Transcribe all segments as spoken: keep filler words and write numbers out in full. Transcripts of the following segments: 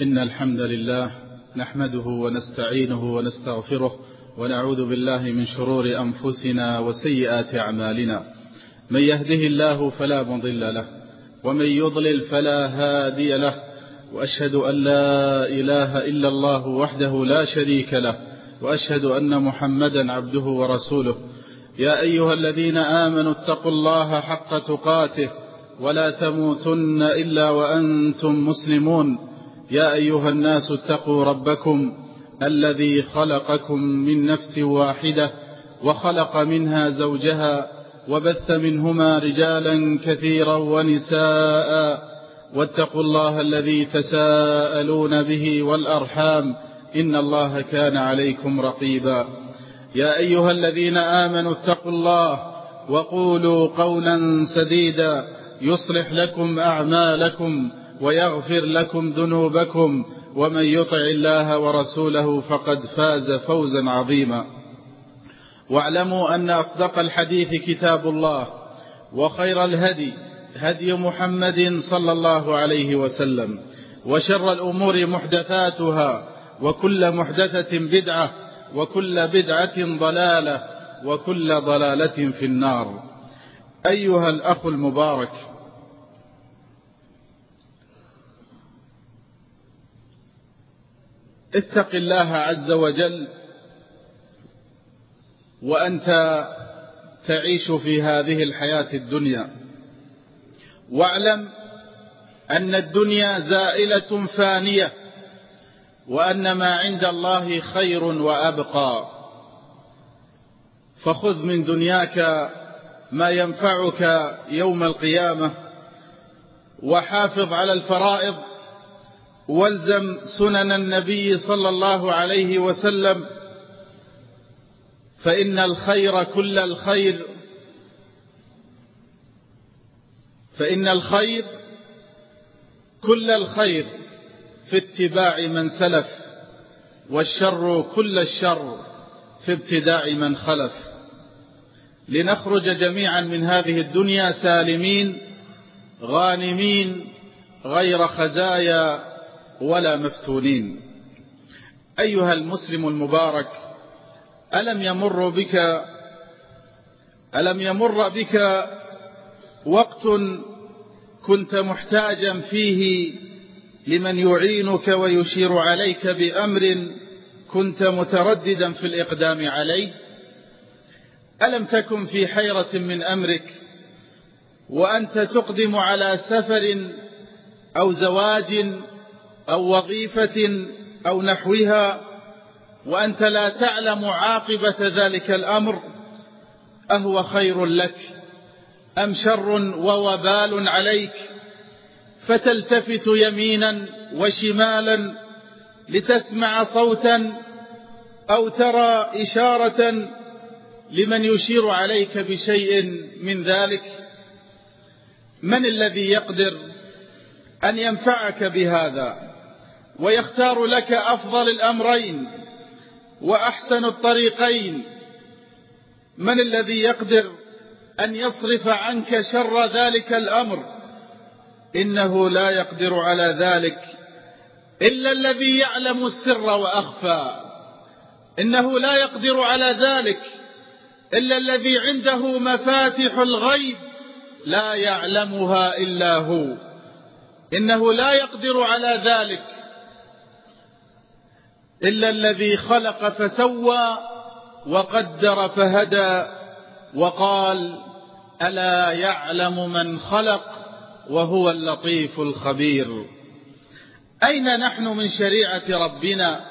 إن الحمد لله نحمده ونستعينه ونستغفره ونعوذ بالله من شرور أنفسنا وسيئات أعمالنا. من يهده الله فلا مضل له ومن يضلل فلا هادي له، وأشهد أن لا إله إلا الله وحده لا شريك له، وأشهد أن محمدا عبده ورسوله. يا أيها الذين آمنوا اتقوا الله حق تقاته ولا تموتن إلا وأنتم مسلمون. يا أيها الناس اتقوا ربكم الذي خلقكم من نفس واحدة وخلق منها زوجها وبث منهما رجالا كثيرا ونساء، واتقوا الله الذي تساءلون به والأرحام إن الله كان عليكم رقيبا. يا أيها الذين آمنوا اتقوا الله وقولوا قولا سديدا يصلح لكم أعمالكم ويغفر لكم ذنوبكم، ومن يطع الله ورسوله فقد فاز فوزا عظيما. واعلموا أن أصدق الحديث كتاب الله، وخير الهدي هدي محمد صلى الله عليه وسلم، وشر الأمور محدثاتها، وكل محدثة بدعة، وكل بدعة ضلالة، وكل ضلالة في النار. أيها الأخ المبارك، اتق الله عز وجل وأنت تعيش في هذه الحياة الدنيا، واعلم أن الدنيا زائلة فانية، وأن ما عند الله خير وأبقى. فخذ من دنياك ما ينفعك يوم القيامة، وحافظ على الفرائض، والزم سنن النبي صلى الله عليه وسلم، فإن الخير كل الخير فإن الخير كل الخير في اتباع من سلف، والشر كل الشر في ابتداع من خلف. لنخرج جميعا من هذه الدنيا سالمين غانمين، غير خزايا ولا مفتونين. أيها المسلم المبارك، ألم يمر بك ألم يمر بك وقت كنت محتاجا فيه لمن يعينك ويشير عليك بأمر كنت مترددا في الإقدام عليه؟ ألم تكن في حيرة من أمرك وأنت تقدم على سفر أو زواج أو وظيفة أو نحوها، وأنت لا تعلم عاقبة ذلك الأمر، أهو خير لك أم شر ووبال عليك؟ فتلتفت يمينا وشمالا لتسمع صوتا أو ترى إشارة لمن يشير عليك بشيء من ذلك. من الذي يقدر أن ينفعك بهذا ويختار لك أفضل الأمرين وأحسن الطريقين؟ من الذي يقدر أن يصرف عنك شر ذلك الأمر؟ إنه لا يقدر على ذلك إلا الذي يعلم السر وأخفى. إنه لا يقدر على ذلك إلا الذي عنده مفاتح الغيب لا يعلمها إلا هو. إنه لا يقدر على ذلك إلا الذي خلق فسوى وقدر فهدى، وقال: ألا يعلم من خلق وهو اللطيف الخبير. أين نحن من شريعة ربنا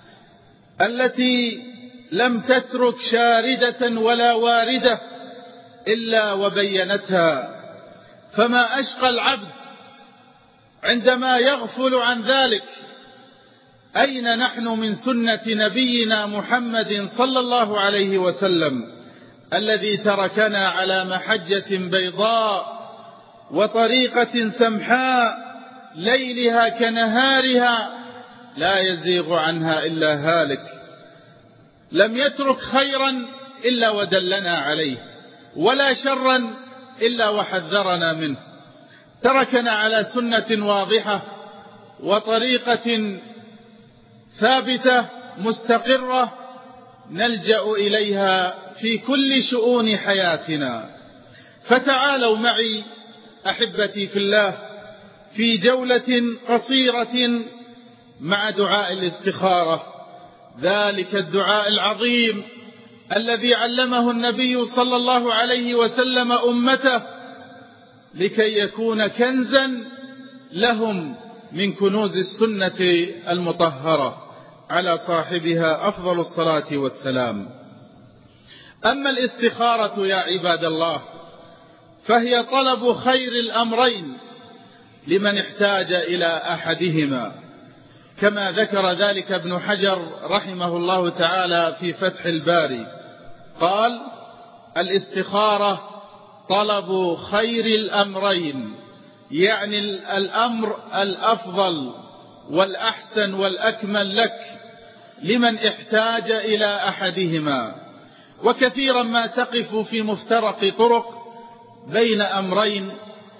التي لم تترك شاردة ولا واردة إلا وبينتها؟ فما أشقى العبد عندما يغفل عن ذلك. أين نحن من سنة نبينا محمد صلى الله عليه وسلم الذي تركنا على محجة بيضاء وطريقة سمحاء ليلها كنهارها لا يزيغ عنها إلا هالك؟ لم يترك خيرا إلا ودلنا عليه، ولا شرا إلا وحذرنا منه. تركنا على سنة واضحة وطريقة ثابتة مستقرة نلجأ إليها في كل شؤون حياتنا. فتعالوا معي أحبتي في الله في جولة قصيرة مع دعاء الاستخارة، ذلك الدعاء العظيم الذي علمه النبي صلى الله عليه وسلم أمته لكي يكون كنزا لهم من كنوز السنة المطهرة على صاحبها أفضل الصلاة والسلام. أما الاستخارة يا عباد الله فهي طلب خير الأمرين لمن احتاج إلى أحدهما، كما ذكر ذلك ابن حجر رحمه الله تعالى في فتح الباري، قال: الاستخارة طلب خير الأمرين، يعني الأمر الأفضل والأحسن والأكمل لك لمن احتاج إلى أحدهما. وكثيرا ما تقف في مفترق طرق بين أمرين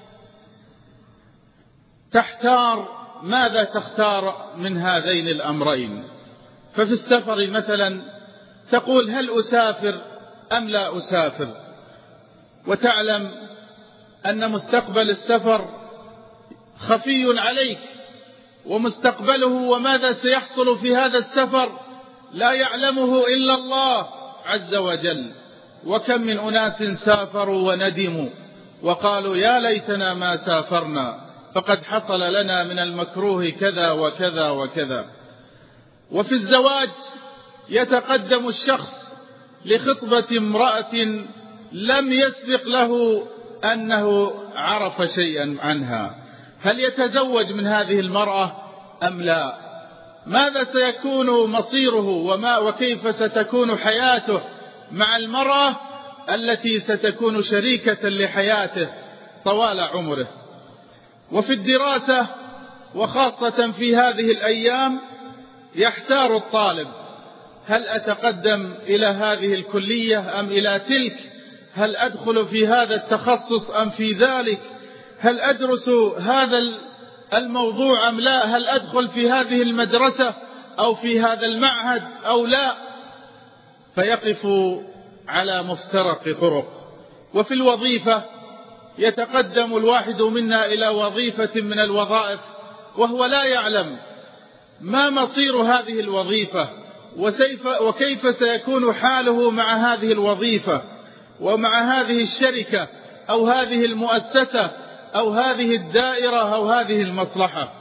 تحتار ماذا تختار من هذين الأمرين. ففي السفر مثلا تقول: هل أسافر أم لا أسافر؟ وتعلم أن مستقبل السفر خفي عليك، ومستقبله وماذا سيحصل في هذا السفر لا يعلمه إلا الله عز وجل. وكم من أناس سافروا وندموا وقالوا: يا ليتنا ما سافرنا، فقد حصل لنا من المكروه كذا وكذا وكذا. وفي الزواج يتقدم الشخص لخطبة امرأة لم يسبق له أنه عرف شيئا عنها، هل يتزوج من هذه المرأة أم لا؟ ماذا سيكون مصيره وما وكيف ستكون حياته مع المرأة التي ستكون شريكة لحياته طوال عمره؟ وفي الدراسة وخاصة في هذه الأيام يحتار الطالب: هل أتقدم إلى هذه الكلية أم إلى تلك؟ هل أدخل في هذا التخصص أم في ذلك؟ هل أدرس هذا الموضوع أم لا؟ هل أدخل في هذه المدرسة أو في هذا المعهد أو لا؟ فيقف على مفترق طرق. وفي الوظيفة يتقدم الواحد منا إلى وظيفة من الوظائف وهو لا يعلم ما مصير هذه الوظيفة وكيف سيكون حاله مع هذه الوظيفة ومع هذه الشركة أو هذه المؤسسة أو هذه الدائرة أو هذه المصلحة.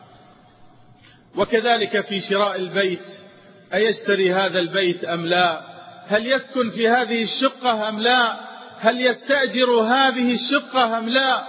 وكذلك في شراء البيت: أيشتري هذا البيت أم لا؟ هل يسكن في هذه الشقة أم لا؟ هل يستأجر هذه الشقة أم لا؟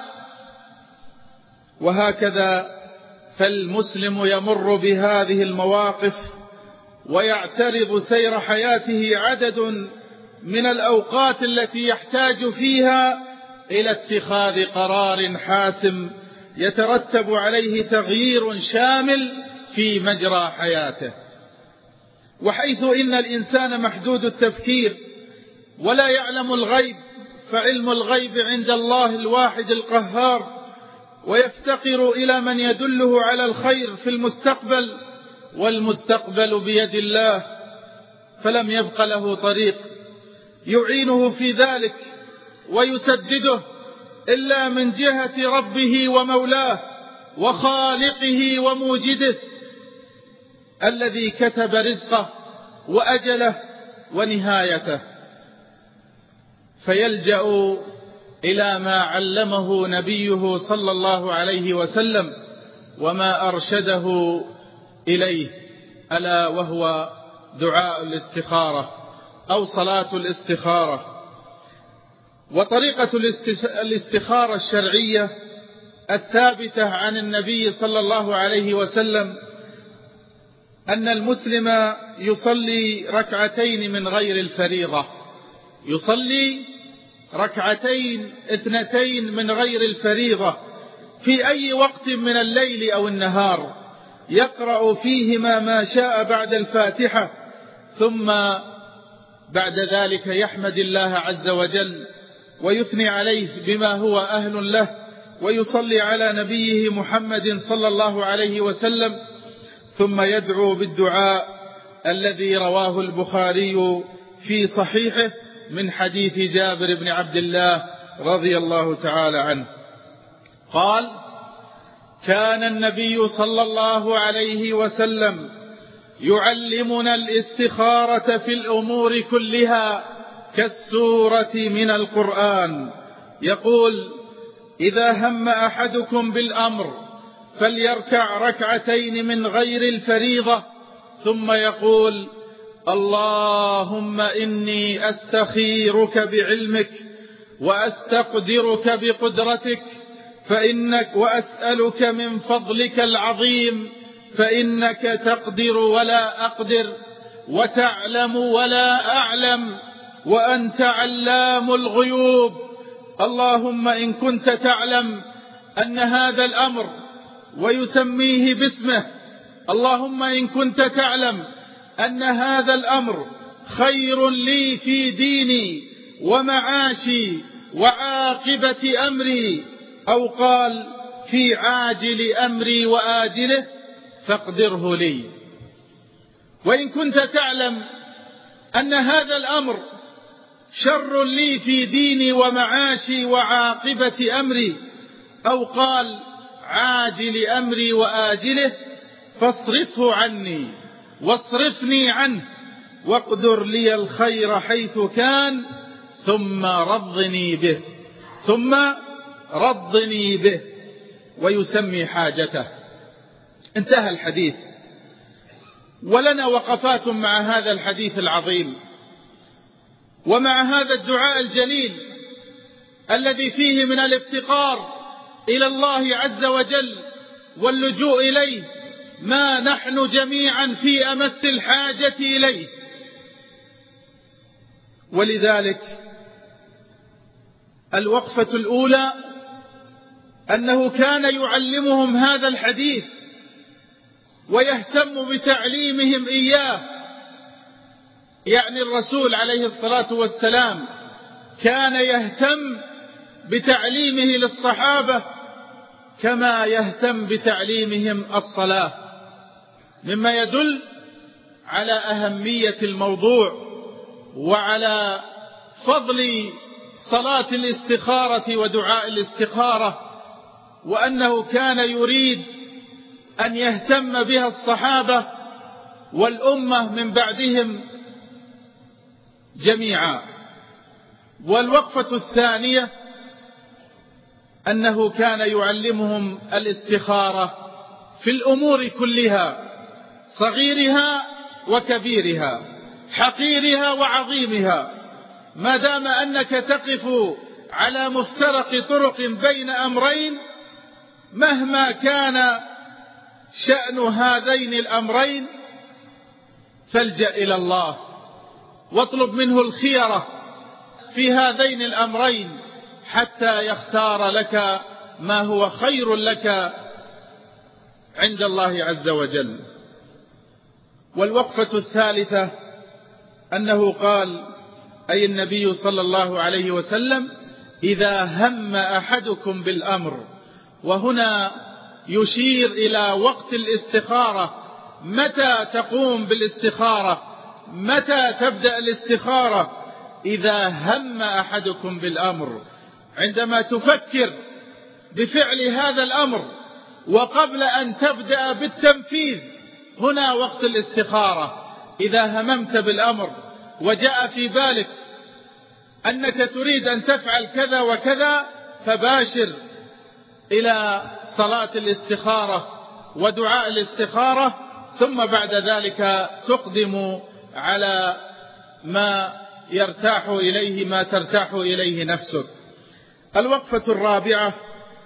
وهكذا فالمسلم يمر بهذه المواقف ويعترض سير حياته عدد من الأوقات التي يحتاج فيها إلى اتخاذ قرار حاسم يترتب عليه تغيير شامل في مجرى حياته. وحيث إن الإنسان محدود التفكير ولا يعلم الغيب، فعلم الغيب عند الله الواحد القهار، ويفتقر إلى من يدله على الخير في المستقبل، والمستقبل بيد الله، فلم يبق له طريق يعينه في ذلك ويسدده إلا من جهة ربه ومولاه وخالقه وموجده الذي كتب رزقه وأجله ونهايته، فيلجأ إلى ما علمه نبيه صلى الله عليه وسلم وما أرشده إليه، ألا وهو دعاء الاستخارة أو صلاة الاستخارة. وطريقة الاستخارة الشرعية الثابتة عن النبي صلى الله عليه وسلم أن المسلم يصلي ركعتين من غير الفريضة، يصلي ركعتين اثنتين من غير الفريضة في أي وقت من الليل أو النهار، يقرأ فيهما ما شاء بعد الفاتحة، ثم بعد ذلك يحمد الله عز وجل ويثني عليه بما هو أهل له، ويصلي على نبيه محمد صلى الله عليه وسلم، ثم يدعو بالدعاء الذي رواه البخاري في صحيحه من حديث جابر بن عبد الله رضي الله تعالى عنه قال: كان النبي صلى الله عليه وسلم يعلمنا الاستخارة في الأمور كلها كالسورة من القرآن، يقول: إذا هم أحدكم بالأمر فليركع ركعتين من غير الفريضة، ثم يقول: اللهم إني أستخيرك بعلمك وأستقدرك بقدرتك فإنك وأسألك من فضلك العظيم فإنك تقدر ولا أقدر وتعلم ولا أعلم وأنت علام الغيوب. اللهم إن كنت تعلم أن هذا الأمر، ويسميه باسمه، اللهم إن كنت تعلم أن هذا الأمر خير لي في ديني ومعاشي وعاقبة أمري، أو قال في عاجل أمري وآجله، فاقدره لي. وإن كنت تعلم أن هذا الأمر شر لي في ديني ومعاشي وعاقبة أمري، أو قال عاجل أمري وآجله، فاصرفه عني واصرفني عنه واقدر لي الخير حيث كان ثم رضني به ثم رضني به ويسمي حاجته. انتهى الحديث، ولنا وقفات مع هذا الحديث العظيم ومع هذا الدعاء الجليل الذي فيه من الافتقار إلى الله عز وجل واللجوء إليه ما نحن جميعا في أمس الحاجة إليه. ولذلك الوقفة الأولى أنه كان يعلمهم هذا الحديث ويهتم بتعليمهم إياه، يعني الرسول عليه الصلاة والسلام كان يهتم بتعليمه للصحابة كما يهتم بتعليمهم الصلاة، مما يدل على أهمية الموضوع وعلى فضل صلاة الاستخارة ودعاء الاستخارة، وأنه كان يريد أن يهتم بها الصحابة والأمة من بعدهم جميعا. والوقفة الثانية أنه كان يعلمهم الاستخارة في الأمور كلها، صغيرها وكبيرها، حقيرها وعظيمها، ما دام أنك تقف على مفترق طرق بين أمرين، مهما كان شأن هذين الأمرين فالجأ إلى الله واطلب منه الخيرة في هذين الأمرين حتى يختار لك ما هو خير لك عند الله عز وجل. والوقفة الثالثة أنه قال، أي النبي صلى الله عليه وسلم: إذا هم أحدكم بالأمر، وهنا يشير إلى وقت الاستخارة، متى تقوم بالاستخارة، متى تبدأ الاستخارة؟ إذا هم أحدكم بالأمر، عندما تفكر بفعل هذا الأمر وقبل أن تبدأ بالتنفيذ، هنا وقت الاستخارة. إذا هممت بالأمر وجاء في بالك أنك تريد أن تفعل كذا وكذا، فباشر إلى صلاة الاستخارة ودعاء الاستخارة، ثم بعد ذلك تقدم على ما يرتاح إليه ما ترتاح إليه نفسك. الوقفة الرابعة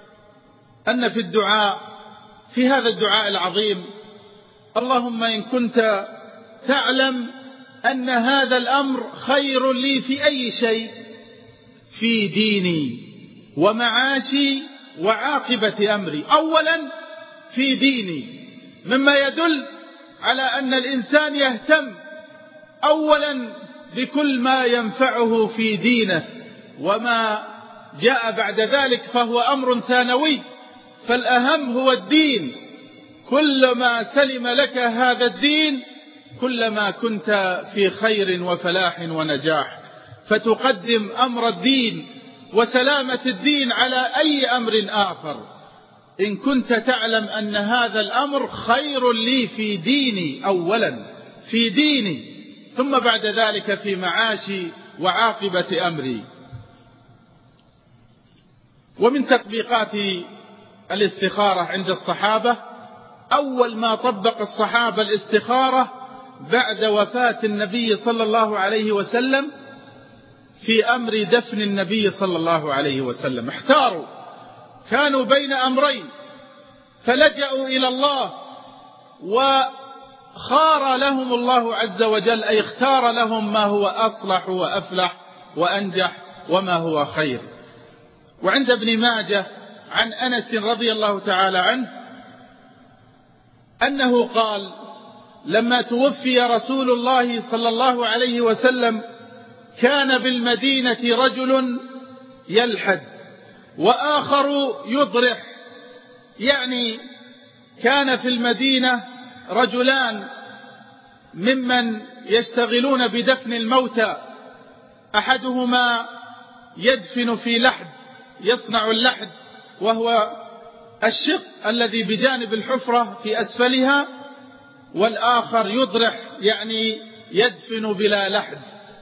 أن في الدعاء، في هذا الدعاء العظيم: اللهم إن كنت تعلم أن هذا الأمر خير لي في أي شيء، في ديني ومعاشي وعاقبة أمري. أولا في ديني، مما يدل على أن الإنسان يهتم أولا بكل ما ينفعه في دينه وما جاء بعد ذلك فهو أمر ثانوي، فالأهم هو الدين. كلما سلم لك هذا الدين كلما كنت في خير وفلاح ونجاح، فتقدم أمر الدين وسلامة الدين على أي أمر آخر. إن كنت تعلم أن هذا الأمر خير لي في ديني، أولا في ديني، ثم بعد ذلك في معاشي وعاقبة أمري. ومن تطبيقات الاستخارة عند الصحابة، أول ما طبق الصحابة الاستخارة بعد وفاة النبي صلى الله عليه وسلم في أمر دفن النبي صلى الله عليه وسلم. احتاروا، كانوا بين أمرين، فلجأوا إلى الله وخار لهم الله عز وجل، أي اختار لهم ما هو أصلح وأفلح وأنجح وما هو خير. وعند ابن ماجه عن أنس رضي الله تعالى عنه أنه قال: لما توفي رسول الله صلى الله عليه وسلم كان بالمدينة رجل يلحد وآخر يضرح، يعني كان في المدينة رجلان ممن يشتغلون بدفن الموتى، أحدهما يدفن في لحد، يصنع اللحد وهو الشق الذي بجانب الحفرة في أسفلها، والآخر يضرح يعني يدفن بلا لحد.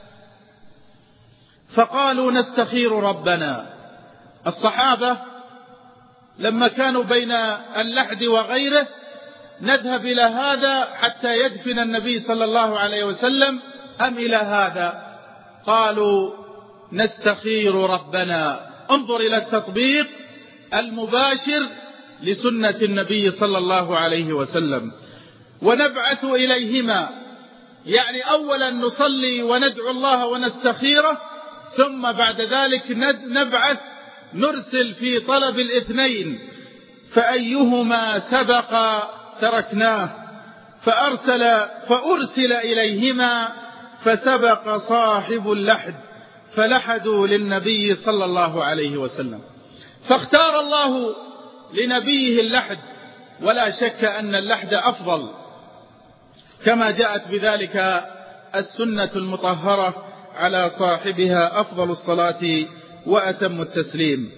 فقالوا: نستخير ربنا. الصحابة لما كانوا بين اللحد وغيره: نذهب إلى هذا حتى يدفن النبي صلى الله عليه وسلم أم إلى هذا؟ قالوا: نستخير ربنا. انظر إلى التطبيق المباشر لسنة النبي صلى الله عليه وسلم. ونبعث إليهما، يعني أولا نصلي وندعو الله ونستخيره، ثم بعد ذلك نبعث نرسل في طلب الاثنين، فأيهما سبق تركناه، فأرسل فأرسل إليهما فسبق صاحب اللحد فلحدوا للنبي صلى الله عليه وسلم. فاختار الله لنبيه اللحد، ولا شك أن اللحد أفضل، كما جاءت بذلك السنة المطهرة على صاحبها أفضل الصلاة وأتم التسليم.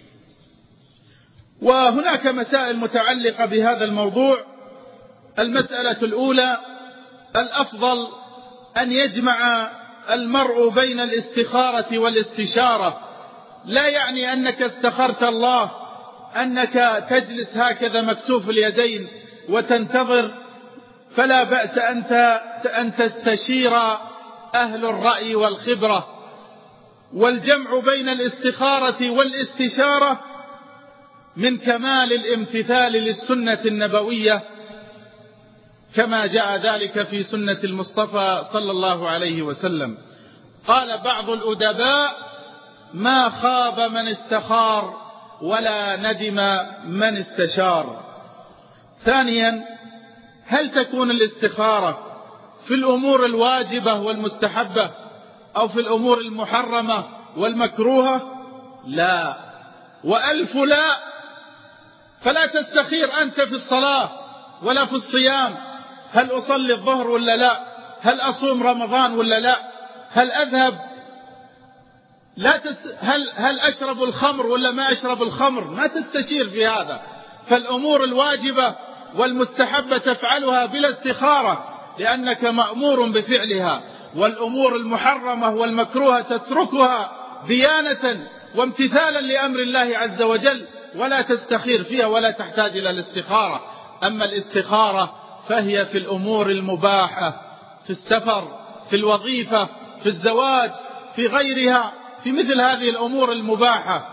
وهناك مسائل متعلقة بهذا الموضوع. المسألة الأولى: الأفضل أن يجمع المرء بين الاستخارة والاستشارة، لا يعني أنك استخرت الله أنك تجلس هكذا مكتوف اليدين وتنتظر، فلا بأس أنت أن تستشير أهل الرأي والخبرة. والجمع بين الاستخارة والاستشارة من كمال الامتثال للسنة النبوية، كما جاء ذلك في سنة المصطفى صلى الله عليه وسلم. قال بعض الأدباء: ما خاب من استخار ولا ندم من استشار. ثانيا: هل تكون الاستخارة في الأمور الواجبة والمستحبة أو في الأمور المحرمة والمكروهة؟ لا، وألف لا. فلا تستخير أنت في الصلاة ولا في الصيام: هل أصلي الظهر ولا لا؟ هل أصوم رمضان ولا لا؟ هل أذهب لا تس... هل... هل أشرب الخمر ولا ما أشرب الخمر؟ ما تستشير في هذا. فالأمور الواجبة والمستحبة تفعلها بلا استخارة لأنك مأمور بفعلها، والأمور المحرمة والمكروهة تتركها ديانة وامتثالا لأمر الله عز وجل، ولا تستخير فيها ولا تحتاج إلى الاستخارة. أما الاستخارة فهي في الأمور المباحة، في السفر، في الوظيفة، في الزواج، في غيرها، في مثل هذه الأمور المباحة.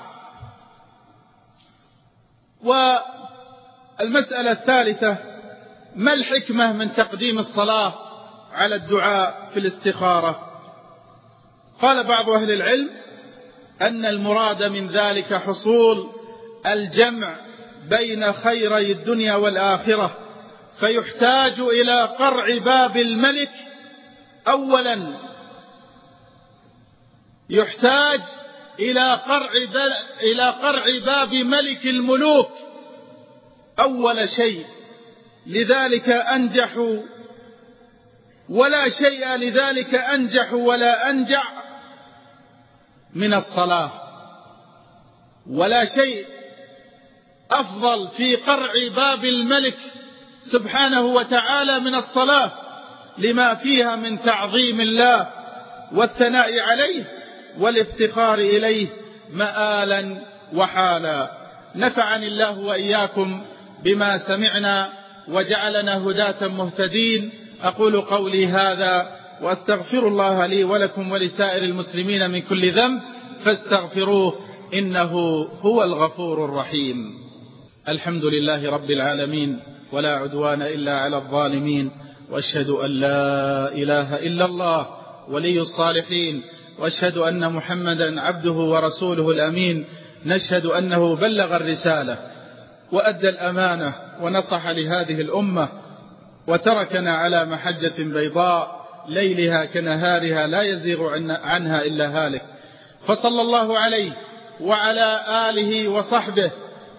والمسألة الثالثة: ما الحكمة من تقديم الصلاة على الدعاء في الاستخارة؟ قال بعض أهل العلم أن المراد من ذلك حصول الجمع بين خيري الدنيا والآخرة، فيحتاج إلى قرع باب الملك. أولا يحتاج إلى قرع, إلى قرع باب ملك الملوك أول شيء، لذلك أنجح ولا شيء لذلك أنجح ولا أنجع من الصلاة، ولا شيء أفضل في قرع باب الملك سبحانه وتعالى من الصلاة، لما فيها من تعظيم الله والثناء عليه والافتخار إليه مآلا وحالا. نفعني الله وإياكم بما سمعنا وجعلنا هداة مهتدين. أقول قولي هذا وأستغفر الله لي ولكم ولسائر المسلمين من كل ذنب فاستغفروه إنه هو الغفور الرحيم. الحمد لله رب العالمين، ولا عدوان إلا على الظالمين، وأشهد أن لا إله إلا الله ولي الصالحين، وأشهد أن محمدا عبده ورسوله الأمين. نشهد أنه بلغ الرسالة وأدى الأمانة ونصح لهذه الأمة، وتركنا على محجة بيضاء ليلها كنهارها لا يزيغ عنها إلا هالك، فصلى الله عليه وعلى آله وصحبه.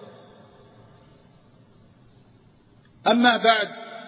أما بعد،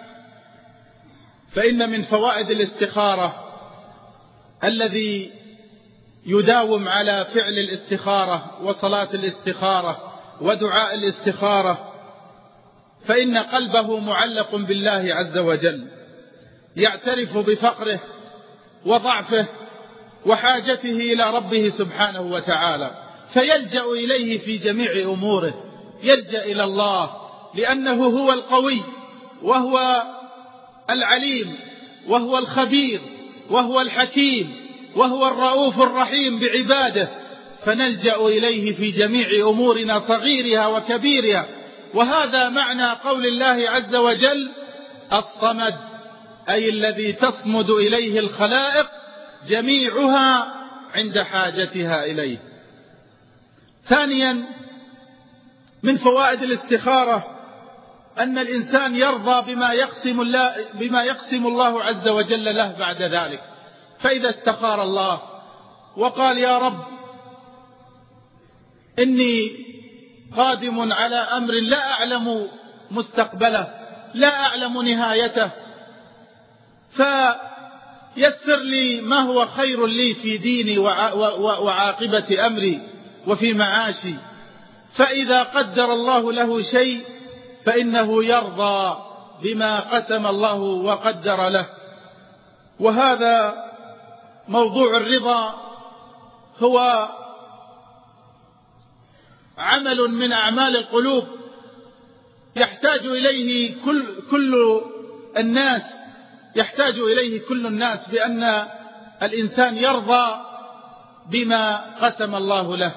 فإن من فوائد الاستخارة الذي يداوم على فعل الاستخارة وصلاة الاستخارة ودعاء الاستخارة، فإن قلبه معلق بالله عز وجل، يعترف بفقره وضعفه وحاجته إلى ربه سبحانه وتعالى، فيلجأ إليه في جميع أموره، يلجأ إلى الله لأنه هو القوي وهو العليم وهو الخبير وهو الحكيم وهو الرؤوف الرحيم بعباده، فنلجأ إليه في جميع أمورنا صغيرها وكبيرها. وهذا معنى قول الله عز وجل الصمد، أي الذي تصمد إليه الخلائق جميعها عند حاجتها إليه. ثانيا، من فوائد الاستخارة أن الإنسان يرضى بما يقسم الله, بما يقسم الله عز وجل له بعد ذلك. فإذا استخار الله وقال يا رب إني قادم على أمر لا أعلم مستقبله، لا أعلم نهايته، فيسر لي ما هو خير لي في ديني وعاقبة أمري وفي معاشي. فإذا قدر الله له شيء فإنه يرضى بما قسم الله وقدر له. وهذا موضوع الرضا هو عمل من أعمال القلوب يحتاج إليه كل, كل الناس يحتاج إليه كل الناس، بأن الإنسان يرضى بما قسم الله له.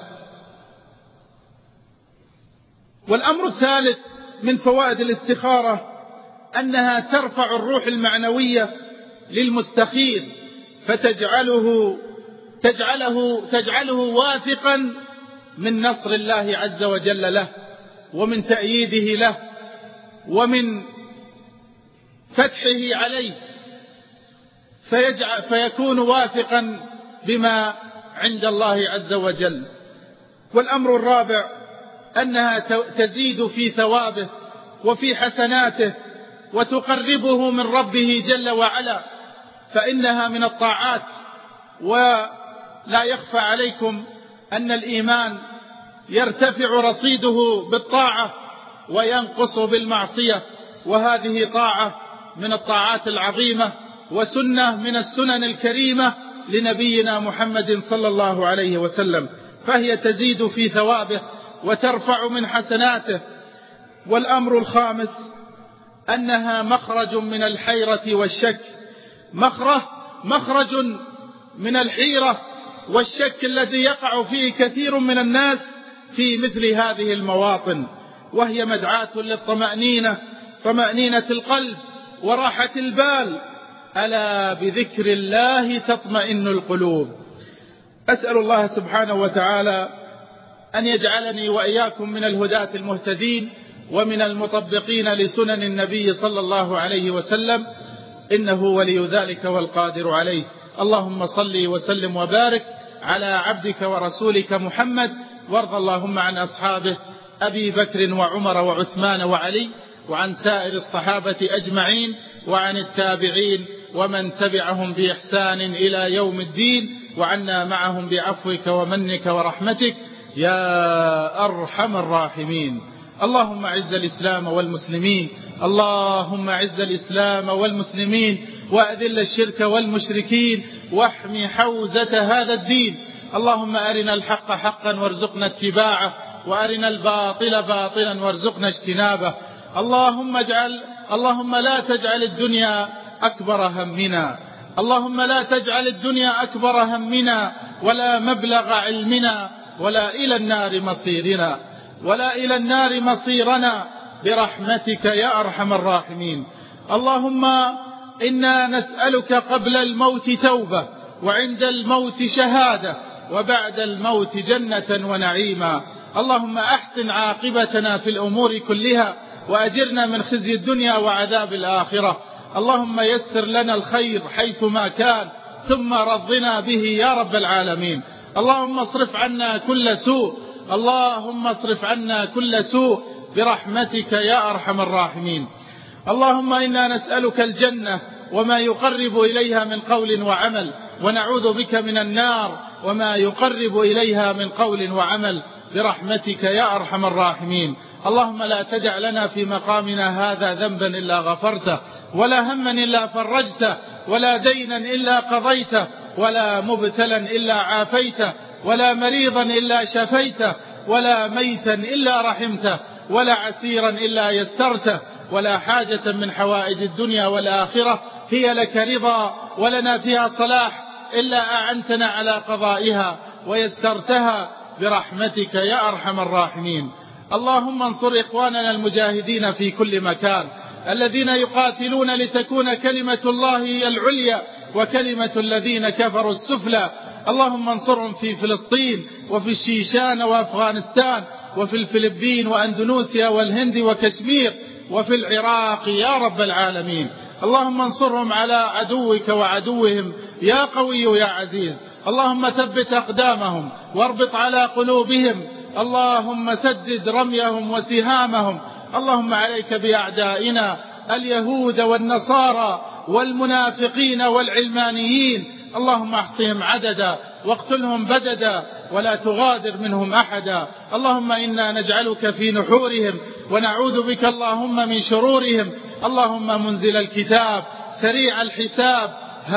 والأمر الثالث من فوائد الاستخارة أنها ترفع الروح المعنوية للمستخير، فتجعله تجعله تجعله واثقا من نصر الله عز وجل له، ومن تأييده له، ومن فتحه عليه، فيجعل فيكون واثقا بما عند الله عز وجل. والأمر الرابع أنها تزيد في ثوابه وفي حسناته وتقربه من ربه جل وعلا، فإنها من الطاعات. ولا يخفى عليكم أن الإيمان يرتفع رصيده بالطاعة وينقص بالمعصية، وهذه طاعة من الطاعات العظيمة وسنة من السنن الكريمة لنبينا محمد صلى الله عليه وسلم، فهي تزيد في ثوابه وترفع من حسناته. والأمر الخامس أنها مخرج من الحيرة والشك، مخرج, مخرج من الحيرة والشك الذي يقع فيه كثير من الناس في مثل هذه المواطن، وهي مدعاة للطمأنينة، طمأنينة القلب وراحة البال. ألا بذكر الله تطمئن القلوب. أسأل الله سبحانه وتعالى أن يجعلني وإياكم من الهداة المهتدين ومن المطبقين لسنن النبي صلى الله عليه وسلم، إنه ولي ذلك والقادر عليه. اللهم صل وسلم وبارك على عبدك ورسولك محمد، وارض اللهم عن أصحابه أبي بكر وعمر وعثمان وعلي، وعن سائر الصحابة أجمعين، وعن التابعين ومن تبعهم بإحسان إلى يوم الدين، وعنا معهم بعفوك ومنك ورحمتك يا أرحم الراحمين. اللهم أعز الإسلام والمسلمين، اللهم أعز الإسلام والمسلمين، وأذل الشرك والمشركين، واحمي حوزة هذا الدين. اللهم أرنا الحق حقا وارزقنا اتباعه، وأرنا الباطل باطلا وارزقنا اجتنابه. اللهم اجعل اللهم لا تجعل الدنيا أكبر همنا، اللهم لا تجعل الدنيا أكبر همنا، ولا مبلغ علمنا، ولا إلى النار مصيرنا ولا إلى النار مصيرنا برحمتك يا أرحم الراحمين. اللهم إنا نسألك قبل الموت توبة، وعند الموت شهادة، وبعد الموت جنة ونعيما. اللهم أحسن عاقبتنا في الأمور كلها، وأجرنا من خزي الدنيا وعذاب الآخرة. اللهم يسر لنا الخير حيثما كان، ثم رضنا به يا رب العالمين. اللهم اصرف عنا كل سوء، اللهم اصرف عنا كل سوء برحمتك يا أرحم الراحمين. اللهم إنا نسألك الجنة وما يقرب إليها من قول وعمل، ونعوذ بك من النار وما يقرب إليها من قول وعمل برحمتك يا أرحم الراحمين. اللهم لا تدع لنا في مقامنا هذا ذنبا إلا غفرته، ولا هما إلا فرجته، ولا دينا إلا قضيته، ولا مبتلا إلا عافيته، ولا مريضا إلا شفيته، ولا ميتا إلا رحمته، ولا عسيرا إلا يسرته، ولا حاجة من حوائج الدنيا والآخرة هي لك رضا ولنا فيها صلاح إلا أعنتنا على قضائها ويسرتها برحمتك يا أرحم الراحمين. اللهم انصر إخواننا المجاهدين في كل مكان، الذين يقاتلون لتكون كلمة الله هي العليا، وكلمة الذين كفروا السفلى. اللهم انصرهم في فلسطين، وفي الشيشان وأفغانستان، وفي الفلبين وأندونيسيا والهند وكشمير، وفي العراق يا رب العالمين. اللهم انصرهم على عدوك وعدوهم يا قوي يا عزيز. اللهم ثبت أقدامهم واربط على قلوبهم، اللهم سدد رميهم وسهامهم. اللهم عليك بأعدائنا اليهود والنصارى والمنافقين والعلمانيين، اللهم احصهم عددا واقتلهم بددا ولا تغادر منهم أحدا. اللهم إنا نجعلك في نحورهم ونعوذ بك اللهم من شرورهم. اللهم منزل الكتاب سريع الحساب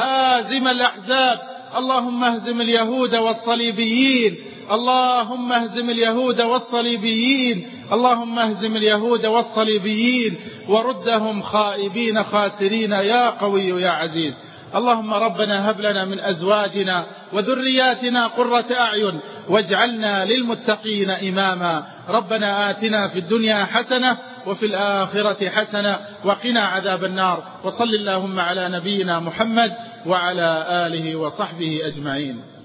هازم الأحزاب، اللهم اهزم اليهود والصليبيين، اللهم اهزم اليهود والصليبيين، اللهم اهزم اليهود والصليبيين وردهم خائبين خاسرين يا قوي يا عزيز. اللهم ربنا هب لنا من أزواجنا وذرياتنا قرة أعين واجعلنا للمتقين إماما. ربنا آتنا في الدنيا حسنة وفي الآخرة حسنة وقنا عذاب النار. وصل اللهم على نبينا محمد وعلى آله وصحبه أجمعين.